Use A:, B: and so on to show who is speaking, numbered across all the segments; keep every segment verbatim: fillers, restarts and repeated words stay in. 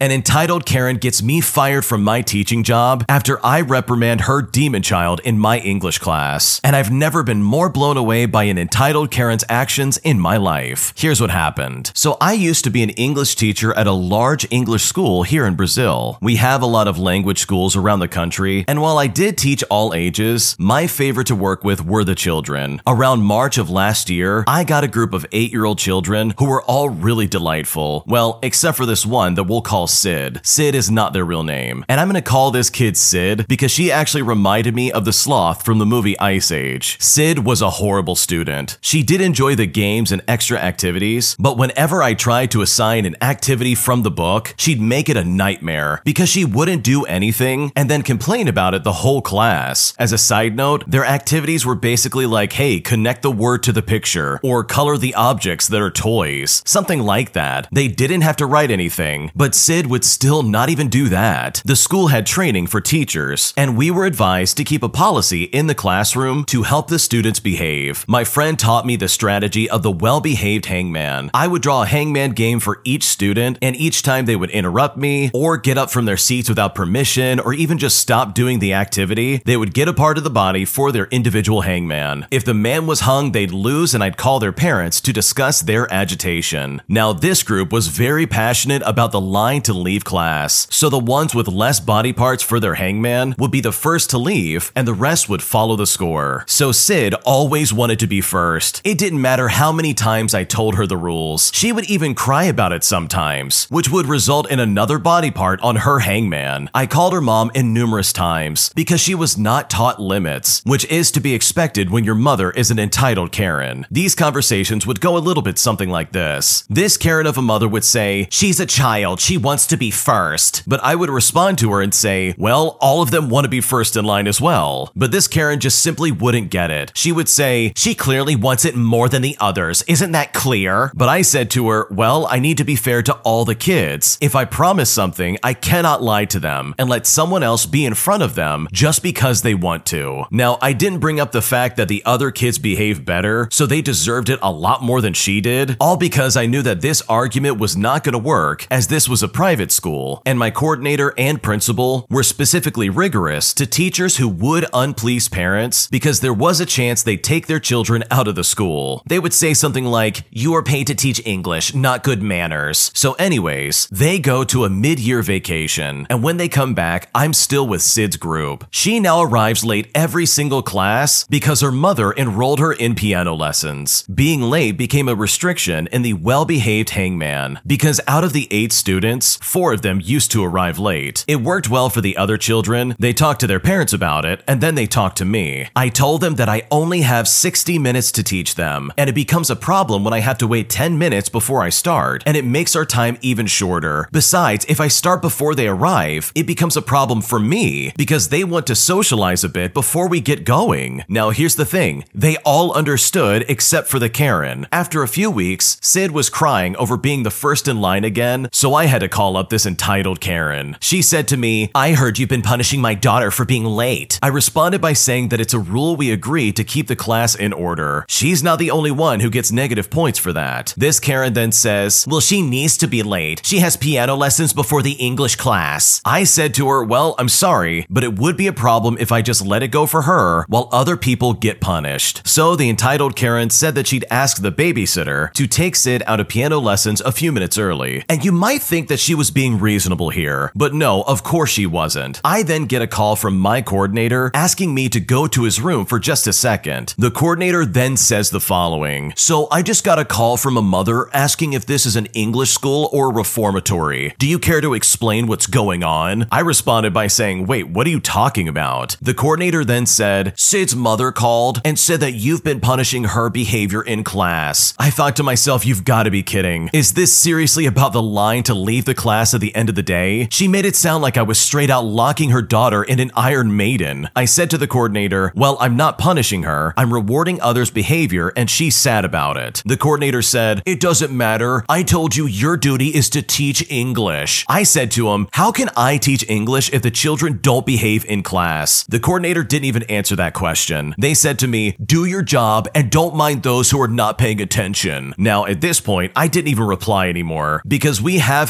A: An entitled Karen gets me fired from my teaching job after I reprimand her demon child in my English class. And I've never been more blown away by an entitled Karen's actions in my life. Here's what happened. So I used to be an English teacher at a large English school here in Brazil. We have a lot of language schools around the country, and while I did teach all ages, my favorite to work with were the children. Around March of last year, I got a group of eight-year-old children who were all really delightful. Well, except for this one that we'll call Sid. Sid is not their real name. And I'm gonna call this kid Sid because she actually reminded me of the sloth from the movie Ice Age. Sid was a horrible student. She did enjoy the games and extra activities, but whenever I tried to assign an activity from the book, she'd make it a nightmare because she wouldn't do anything and then complain about it the whole class. As a side note, their activities were basically like, hey, connect the word to the picture or color the objects that are toys, something like that. They didn't have to write anything, but Sid would still not even do that. The school had training for teachers, and we were advised to keep a policy in the classroom to help the students behave. My friend taught me the strategy of the well-behaved hangman. I would draw a hangman game for each student, and each time they would interrupt me or get up from their seats without permission or even just stop doing the activity, they would get a part of the body for their individual hangman. If the man was hung, they'd lose, and I'd call their parents to discuss their agitation. Now, this group was very passionate about the line to leave class, so the ones with less body parts for their hangman would be the first to leave, and the rest would follow the score. So Sid always wanted to be first. It didn't matter how many times I told her the rules. She would even cry about it sometimes, which would result in another body part on her hangman. I called her mom in numerous times because she was not taught limits, which is to be expected when your mother is an entitled Karen. These conversations would go a little bit something like this. This Karen of a mother would say, "She's a child, she wants to be first." But I would respond to her and say, well, all of them want to be first in line as well. But this Karen just simply wouldn't get it. She would say, "She clearly wants it more than the others. Isn't that clear?" But I said to her, well, I need to be fair to all the kids. If I promise something, I cannot lie to them and let someone else be in front of them just because they want to. Now, I didn't bring up the fact that the other kids behaved better, so they deserved it a lot more than she did, all because I knew that this argument was not going to work as this was a private school, and my coordinator and principal were specifically rigorous to teachers who would unplease parents because there was a chance they'd take their children out of the school. They would say something like, "You are paid to teach English, not good manners." So anyways, they go to a mid-year vacation, and when they come back, I'm still with Sid's group. She now arrives late every single class because her mother enrolled her in piano lessons. Being late became a restriction in the well-behaved hangman because out of the eight students, four of them used to arrive late. It worked well for the other children. They talked to their parents about it, and then they talked to me. I told them that I only have sixty minutes to teach them, and it becomes a problem when I have to wait ten minutes before I start, and it makes our time even shorter. Besides, if I start before they arrive, it becomes a problem for me because they want to socialize a bit before we get going. Now, here's the thing. They all understood except for the Karen. After a few weeks, Sid was crying over being the first in line again, so I had to call up this entitled Karen. She said to me, "I heard you've been punishing my daughter for being late." I responded by saying that it's a rule we agreed to keep the class in order. She's not the only one who gets negative points for that. This Karen then says, "Well, she needs to be late. She has piano lessons before the English class." I said to her, well, I'm sorry, but it would be a problem if I just let it go for her while other people get punished. So the entitled Karen said that she'd ask the babysitter to take Sid out of piano lessons a few minutes early. And you might think that she was being reasonable here, but no, of course she wasn't. I then get a call from my coordinator asking me to go to his room for just a second. The coordinator then says the following, "So I just got a call from a mother asking if this is an English school or a reformatory. Do you care to explain what's going on?" I responded by saying, "Wait, what are you talking about?" The coordinator then said, "Sid's mother called and said that you've been punishing her behavior in class." I thought to myself, you've got to be kidding. Is this seriously about the line to leave the class at the end of the day? She made it sound like I was straight out locking her daughter in an Iron Maiden. I said to the coordinator, well, I'm not punishing her. I'm rewarding others' behavior, and she's sad about it. The coordinator said, "It doesn't matter. I told you your duty is to teach English." I said to him, how can I teach English if the children don't behave in class? The coordinator didn't even answer that question. They said to me, "Do your job and don't mind those who are not paying attention." Now, at this point, I didn't even reply anymore because we have had arguments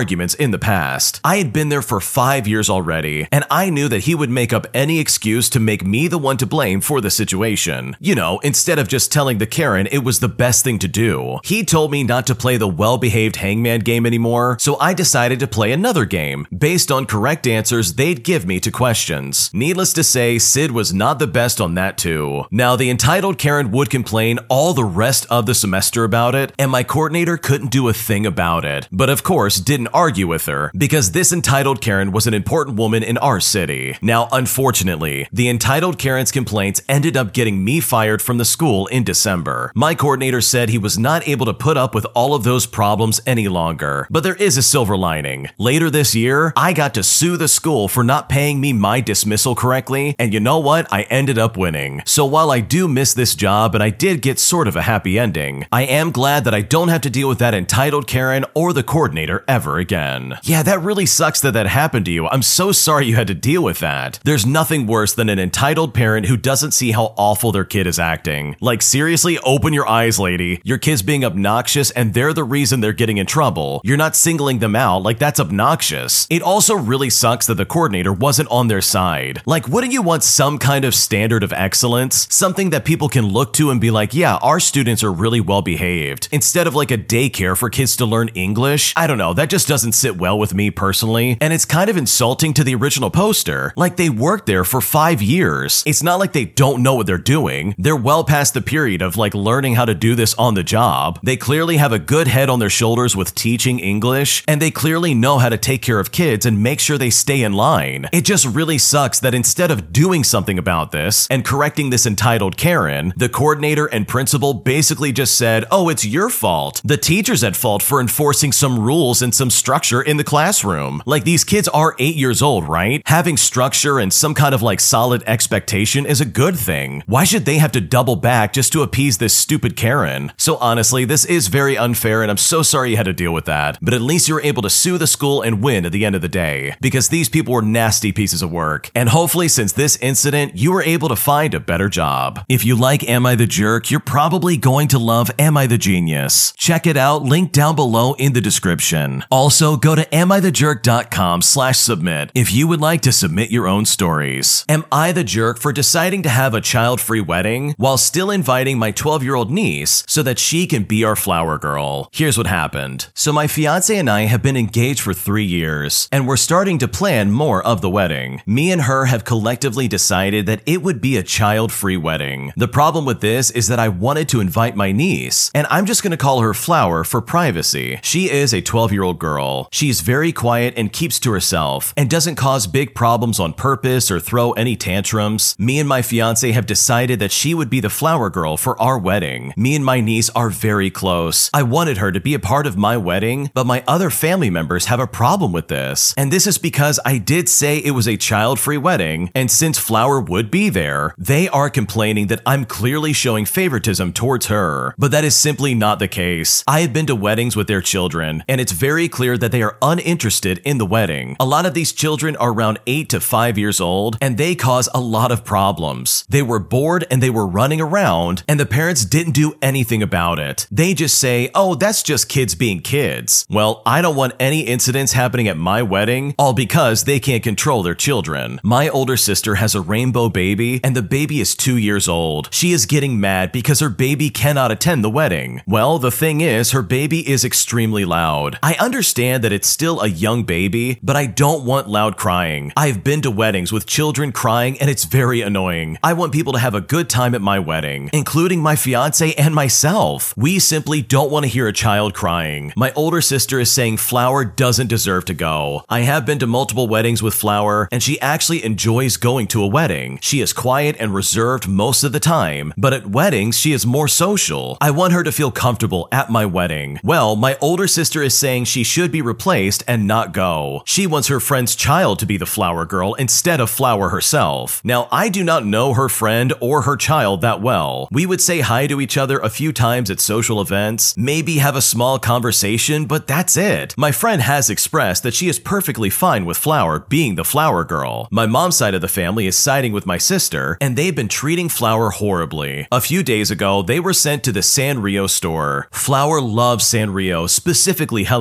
A: arguments in the past. I had been there for five years already, and I knew that he would make up any excuse to make me the one to blame for the situation. You know, instead of just telling the Karen it was the best thing to do. He told me not to play the well-behaved hangman game anymore, so I decided to play another game, based on correct answers they'd give me to questions. Needless to say, Sid was not the best on that too. Now, the entitled Karen would complain all the rest of the semester about it, and my coordinator couldn't do a thing about it. But of course, didn't argue with her, because this entitled Karen was an important woman in our city. Now, unfortunately, the entitled Karen's complaints ended up getting me fired from the school in December. My coordinator said he was not able to put up with all of those problems any longer. But there is a silver lining. Later this year, I got to sue the school for not paying me my dismissal correctly, and you know what? I ended up winning. So while I do miss this job and I did get sort of a happy ending, I am glad that I don't have to deal with that entitled Karen or the coordinator ever again. Yeah, that really sucks that that happened to you. I'm so sorry you had to deal with that. There's nothing worse than an entitled parent who doesn't see how awful their kid is acting. Like, seriously, open your eyes, lady. Your kid's being obnoxious and they're the reason they're getting in trouble. You're not singling them out, like that's obnoxious. It also really sucks that the coordinator wasn't on their side. Like, wouldn't you want some kind of standard of excellence? Something that people can look to and be like, yeah, our students are really well behaved. Instead of like a daycare for kids to learn English. I don't know, that just doesn't sit well with me personally. And it's kind of insulting to the original poster. Like, they worked there for five years. It's not like they don't know what they're doing. They're well past the period of like learning how to do this on the job. They clearly have a good head on their shoulders with teaching English, and they clearly know how to take care of kids and make sure they stay in line. It just really sucks that instead of doing something about this and correcting this entitled Karen, the coordinator and principal basically just said, oh, it's your fault. The teacher's at fault for enforcing some rules and some structure in the classroom. Like, these kids are eight years old, right? Having structure and some kind of like solid expectation is a good thing. Why should they have to double back just to appease this stupid Karen? So honestly, this is very unfair and I'm so sorry you had to deal with that. But at least you were able to sue the school and win at the end of the day, because these people were nasty pieces of work. And hopefully since this incident, you were able to find a better job. If you like Am I the Jerk, you're probably going to love Am I the Genius. Check it out, link down below in the description. Also, go to am I the jerk dot com slash submit if you would like to submit your own stories. Am I the jerk for deciding to have a child-free wedding while still inviting my twelve-year-old niece so that she can be our flower girl? Here's what happened. So my fiance and I have been engaged for three years, and we're starting to plan more of the wedding. Me and her have collectively decided that it would be a child-free wedding. The problem with this is that I wanted to invite my niece, and I'm just going to call her Flower for privacy. She is a twelve-year-old girl. She's very quiet and keeps to herself, and doesn't cause big problems on purpose or throw any tantrums. Me and my fiance have decided that she would be the flower girl for our wedding. Me and my niece are very close. I wanted her to be a part of my wedding, but my other family members have a problem with this. And this is because I did say it was a child-free wedding, and since Flower would be there, they are complaining that I'm clearly showing favoritism towards her. But that is simply not the case. I have been to weddings with their children, and it's very clear that they are uninterested in the wedding. A lot of these children are around eight to five years old, and they cause a lot of problems. They were bored and they were running around, and the parents didn't do anything about it. They just say, oh, that's just kids being kids. Well, I don't want any incidents happening at my wedding, all because they can't control their children. My older sister has a rainbow baby, and the baby is two years old. She is getting mad because her baby cannot attend the wedding. Well, the thing is, her baby is extremely loud. I understand that it's still a young baby, but I don't want loud crying. I've been to weddings with children crying, and it's very annoying. I want people to have a good time at my wedding, including my fiance and myself. We simply don't want to hear a child crying. My older sister is saying Flower doesn't deserve to go. I have been to multiple weddings with Flower, and she actually enjoys going to a wedding. She is quiet and reserved most of the time, but at weddings, she is more social. I want her to feel comfortable at my wedding. Well, my older sister is saying she should be replaced and not go. She wants her friend's child to be the flower girl instead of Flower herself. Now, I do not know her friend or her child that well. We would say hi to each other a few times at social events, maybe have a small conversation, but that's it. My friend has expressed that she is perfectly fine with Flower being the flower girl. My mom's side of the family is siding with my sister, and they've been treating Flower horribly. A few days ago, they were sent to the Sanrio store. Flower loves Sanrio, specifically Hello Kitty.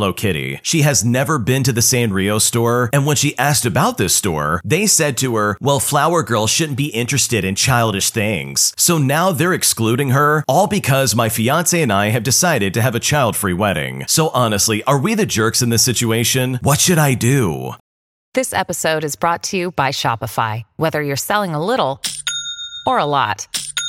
A: family. She has never been to the Sanrio store, and when she asked about this store, they said to her, well, flower girls shouldn't be interested in childish things. So now they're excluding her, all because my fiance and I have decided to have a child-free wedding. So honestly, are we the jerks in this situation? What should I do?
B: This episode is brought to you by Shopify. Whether you're selling a little or a lot,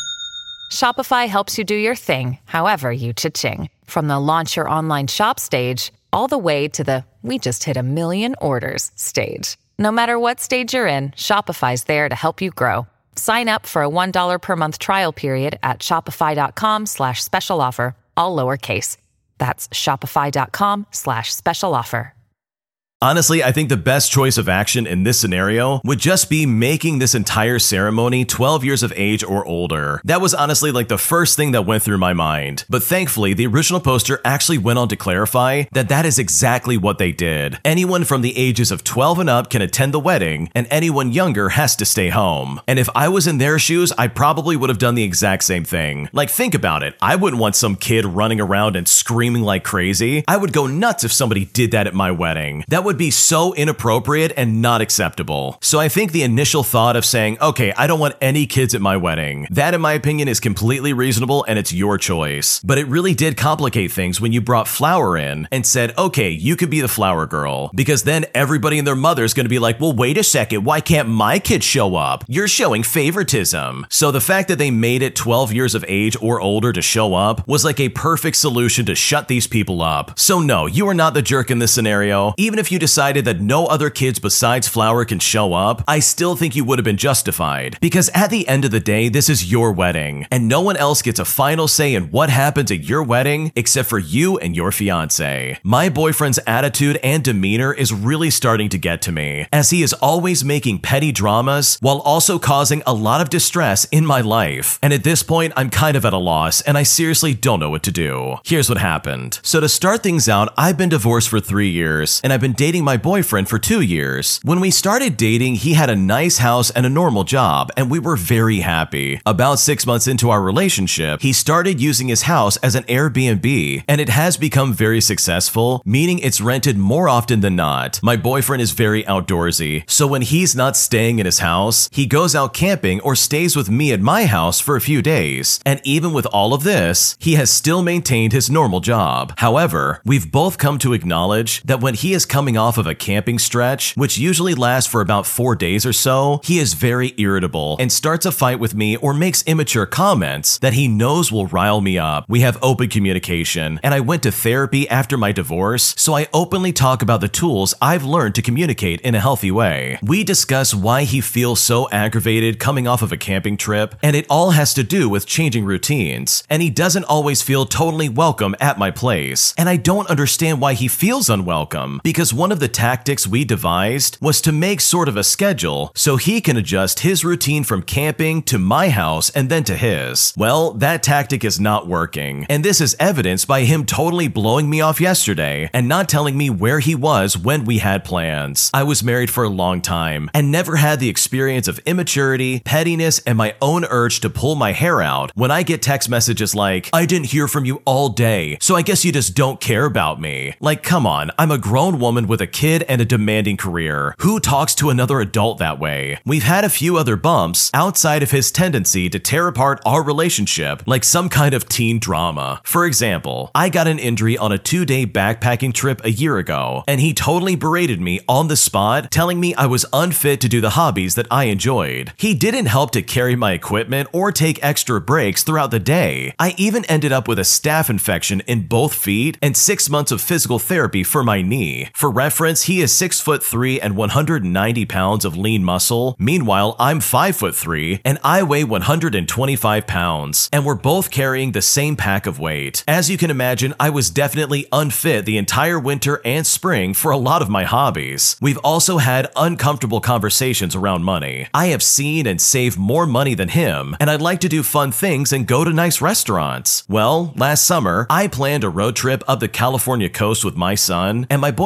B: Shopify helps you do your thing, however you cha-ching. From the launch your online shop stage, all the way to the we just hit a million orders stage. No matter what stage you're in, Shopify's there to help you grow. Sign up for a one dollar per month trial period at shopify.com slash special offer, all lowercase. That's shopify.com slash special offer.
A: Honestly, I think the best choice of action in this scenario would just be making this entire ceremony twelve years of age or older. That was honestly like the first thing that went through my mind. But thankfully, the original poster actually went on to clarify that that is exactly what they did. Anyone from the ages of twelve and up can attend the wedding, and anyone younger has to stay home. And if I was in their shoes, I probably would have done the exact same thing. Like, think about it. I wouldn't want some kid running around and screaming like crazy. I would go nuts if somebody did that at my wedding. That would would be so inappropriate and not acceptable. So I think the initial thought of saying, okay, I don't want any kids at my wedding, that in my opinion is completely reasonable and it's your choice. But it really did complicate things when you brought Flower in and said, okay, you could be the flower girl, because then everybody and their mother's going to be like, well, wait a second, why can't my kid show up? You're showing favoritism. So the fact that they made it twelve years of age or older to show up was like a perfect solution to shut these people up. So no, you are not the jerk in this scenario. Even if you decided that no other kids besides Flower can show up, I still think you would have been justified, because at the end of the day, this is your wedding, and no one else gets a final say in what happens at your wedding except for you and your fiance. My boyfriend's attitude and demeanor is really starting to get to me, as he is always making petty dramas while also causing a lot of distress in my life. And at this point, I'm kind of at a loss, and I seriously don't know what to do. Here's what happened. So to start things out, I've been divorced for three years, and I've been dating my boyfriend for two years. When we started dating, he had a nice house and a normal job, and we were very happy. About six months into our relationship, he started using his house as an Airbnb, and it has become very successful, meaning it's rented more often than not. My boyfriend is very outdoorsy, so when he's not staying in his house, he goes out camping or stays with me at my house for a few days. And even with all of this, he has still maintained his normal job. However, we've both come to acknowledge that when he is coming off of a camping stretch, which usually lasts for about four days or so, he is very irritable and starts a fight with me or makes immature comments that he knows will rile me up. We have open communication, and I went to therapy after my divorce, so I openly talk about the tools I've learned to communicate in a healthy way. We discuss why he feels so aggravated coming off of a camping trip, and it all has to do with changing routines, and he doesn't always feel totally welcome at my place. And I don't understand why he feels unwelcome, because one of the tactics we devised was to make sort of a schedule so he can adjust his routine from camping to my house and then to his. Well, that tactic is not working, and this is evidenced by him totally blowing me off yesterday and not telling me where he was when we had plans. I was married for a long time and never had the experience of immaturity, pettiness, and my own urge to pull my hair out when I get text messages like, I didn't hear from you all day, so I guess you just don't care about me. Like, come on, I'm a grown woman with a kid and a demanding career. Who talks to another adult that way? We've had a few other bumps outside of his tendency to tear apart our relationship like some kind of teen drama. For example, I got an injury on a two-day backpacking trip a year ago, and he totally berated me on the spot, telling me I was unfit to do the hobbies that I enjoyed. He didn't help to carry my equipment or take extra breaks throughout the day. I even ended up with a staph infection in both feet and six months of physical therapy for my knee. For reference, he is six foot three and one hundred ninety pounds of lean muscle. Meanwhile, I'm five foot three and I weigh one hundred twenty-five pounds, and we're both carrying the same pack of weight. As you can imagine, I was definitely unfit the entire winter and spring for a lot of my hobbies. We've also had uncomfortable conversations around money. I have seen and saved more money than him, and I'd like to do fun things and go to nice restaurants. Well, last summer, I planned a road trip up the California coast with my son, and my boyfriend wanted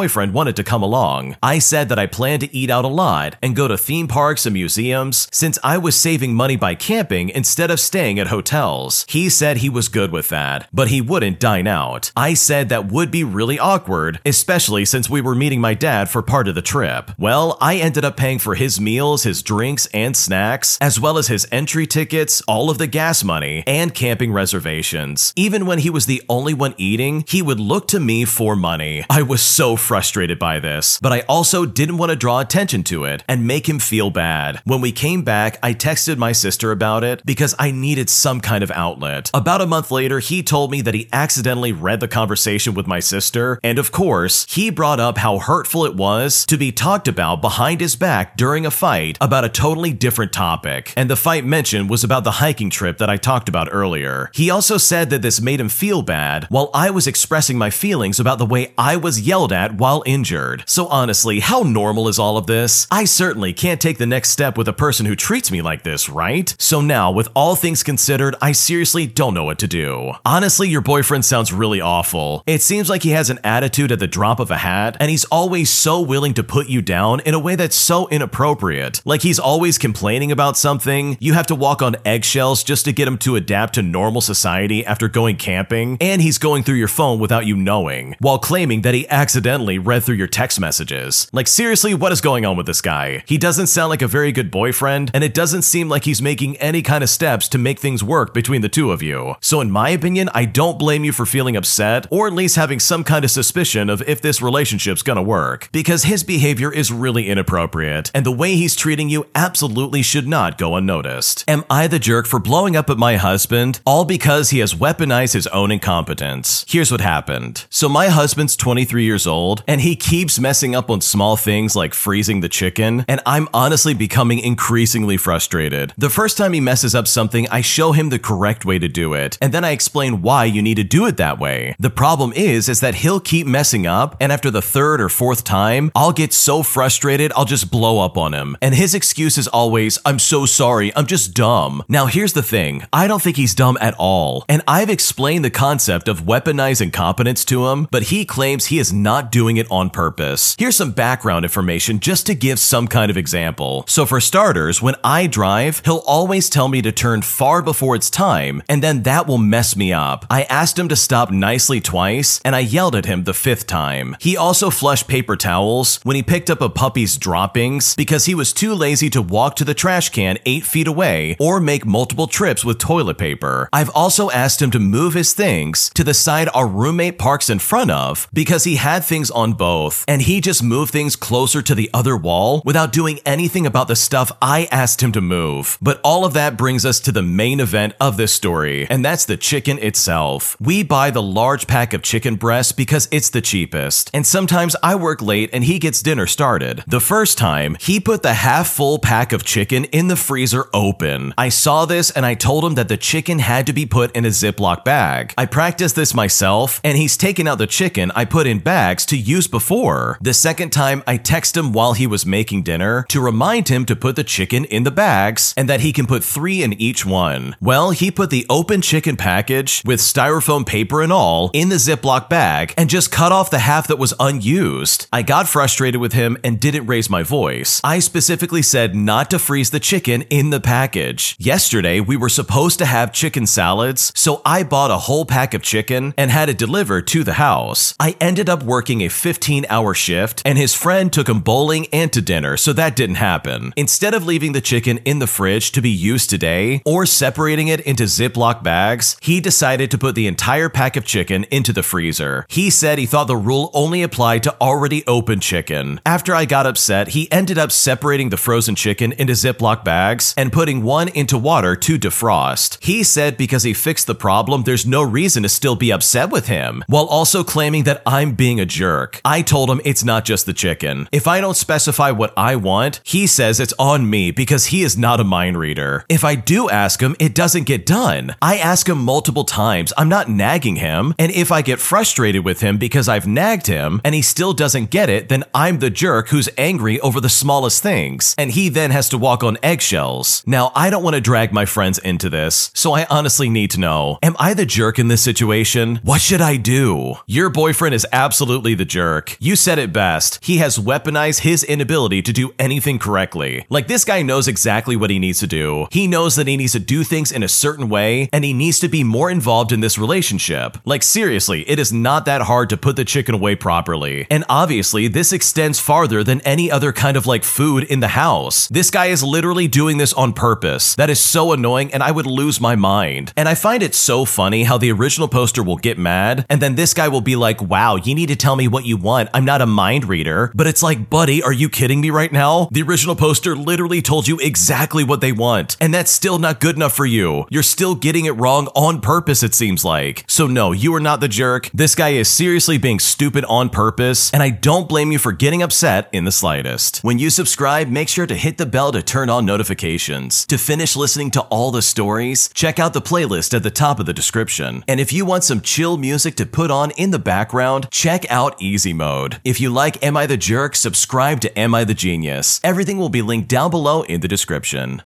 A: wanted to come along. I said that I planned to eat out a lot and go to theme parks and museums since I was saving money by camping instead of staying at hotels. He said he was good with that, but he wouldn't dine out. I said that would be really awkward, especially since we were meeting my dad for part of the trip. Well, I ended up paying for his meals, his drinks, and snacks, as well as his entry tickets, all of the gas money, and camping reservations. Even when he was the only one eating, he would look to me for money. I was so frustrated by this, but I also didn't want to draw attention to it and make him feel bad. When we came back, I texted my sister about it because I needed some kind of outlet. About a month later, he told me that he accidentally read the conversation with my sister, and of course, he brought up how hurtful it was to be talked about behind his back during a fight about a totally different topic. And the fight mentioned was about the hiking trip that I talked about earlier. He also said that this made him feel bad while I was expressing my feelings about the way I was yelled at while injured. So honestly, how normal is all of this? I certainly can't take the next step with a person who treats me like this, right? So now, with all things considered, I seriously don't know what to do. Honestly, your boyfriend sounds really awful. It seems like he has an attitude at the drop of a hat, and he's always so willing to put you down in a way that's so inappropriate. Like he's always complaining about something, you have to walk on eggshells just to get him to adapt to normal society after going camping, and he's going through your phone without you knowing, while claiming that he accidentally read through your text messages. Like seriously, what is going on with this guy? He doesn't sound like a very good boyfriend, and it doesn't seem like he's making any kind of steps to make things work between the two of you. So in my opinion, I don't blame you for feeling upset, or at least having some kind of suspicion of if this relationship's gonna work, because his behavior is really inappropriate, and the way he's treating you absolutely should not go unnoticed. Am I the jerk for blowing up at my husband, all because he has weaponized his own incompetence? Here's what happened. So my husband's twenty-three years old, and he keeps messing up on small things like freezing the chicken, and I'm honestly becoming increasingly frustrated. The first time he messes up something, I show him the correct way to do it, and then I explain why you need to do it that way. The problem is, is that he'll keep messing up, and after the third or fourth time, I'll get so frustrated, I'll just blow up on him. And his excuse is always, I'm so sorry, I'm just dumb. Now here's the thing, I don't think he's dumb at all, and I've explained the concept of weaponized incompetence to him, but he claims he is not doing it on purpose. Here's some background information just to give some kind of example. So for starters, when I drive, he'll always tell me to turn far before it's time, and then that will mess me up. I asked him to stop nicely twice, and I yelled at him the fifth time. He also flushed paper towels when he picked up a puppy's droppings because he was too lazy to walk to the trash can eight feet away or make multiple trips with toilet paper. I've also asked him to move his things to the side our roommate parks in front of because he had things on both, and he just moved things closer to the other wall without doing anything about the stuff I asked him to move. But all of that brings us to the main event of this story, and that's the chicken itself. We buy the large pack of chicken breasts because it's the cheapest, and sometimes I work late and he gets dinner started. The first time, he put the half full pack of chicken in the freezer open. I saw this and I told him that the chicken had to be put in a Ziploc bag. I practiced this myself, and he's taken out the chicken I put in bags to use before. The second time, I text him while he was making dinner to remind him to put the chicken in the bags and that he can put three in each one. Well, he put the open chicken package with styrofoam paper and all in the Ziploc bag and just cut off the half that was unused. I got frustrated with him and didn't raise my voice. I specifically said not to freeze the chicken in the package. Yesterday, we were supposed to have chicken salads, so I bought a whole pack of chicken and had it delivered to the house. I ended up working a fifteen hour shift, and his friend took him bowling and to dinner, so that didn't happen. Instead of leaving the chicken in the fridge to be used today or separating it into Ziploc bags, he decided to put the entire pack of chicken into the freezer. He said he thought the rule only applied to already open chicken. After I got upset, he ended up separating the frozen chicken into Ziploc bags and putting one into water to defrost. He said because he fixed the problem, there's no reason to still be upset with him, while also claiming that I'm being a jerk. I told him it's not just the chicken. If I don't specify what I want, he says it's on me because he is not a mind reader. If I do ask him, it doesn't get done. I ask him multiple times. I'm not nagging him, and if I get frustrated with him because I've nagged him and he still doesn't get it, then I'm the jerk who's angry over the smallest things, and he then has to walk on eggshells. Now, I don't want to drag my friends into this, so I honestly need to know, am I the jerk in this situation? What should I do? Your boyfriend is absolutely the jerk. jerk. You said it best. He has weaponized his inability to do anything correctly. Like, this guy knows exactly what he needs to do. He knows that he needs to do things in a certain way, and he needs to be more involved in this relationship. Like, seriously, it is not that hard to put the chicken away properly. And obviously, this extends farther than any other kind of like food in the house. This guy is literally doing this on purpose. That is so annoying, and I would lose my mind. And I find it so funny how the original poster will get mad, and then this guy will be like, wow, you need to tell me what you want. I'm not a mind reader. But it's like, buddy, are you kidding me right now? The original poster literally told you exactly what they want, and that's still not good enough for you. You're still getting it wrong on purpose, it seems like. So no, you are not the jerk. This guy is seriously being stupid on purpose, and I don't blame you for getting upset in the slightest. When you subscribe, make sure to hit the bell to turn on notifications. To finish listening to all the stories, check out the playlist at the top of the description. And if you want some chill music to put on in the background, check out Easy Mode. If you like Am I the Jerk, subscribe to Am I the Genius. Everything will be linked down below in the description.